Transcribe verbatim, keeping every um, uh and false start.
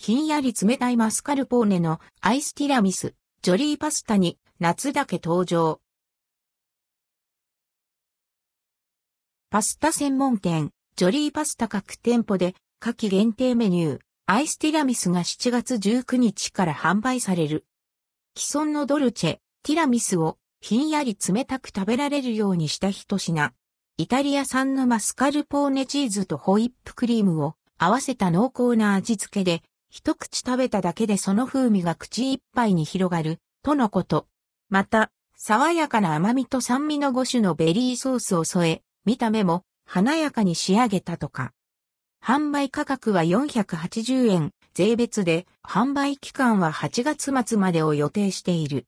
ひんやり冷たいマスカルポーネのアイスティラミス、ジョリーパスタに夏だけ登場。パスタ専門店、ジョリーパスタ各店舗で夏季限定メニュー、アイスティラミスがしちがつじゅうくにちから販売される。既存のドルチェ、ティラミスをひんやり冷たく食べられるようにした一品。イタリア産のマスカルポーネチーズとホイップクリームを合わせた濃厚な味付けで、一口食べただけでその風味が口いっぱいに広がる、とのこと。また、爽やかな甘みと酸味のご種のベリーソースを添え、見た目も華やかに仕上げたとか。販売価格はよんひゃくはちじゅうえん、税別で、販売期間ははちがつまつまでを予定している。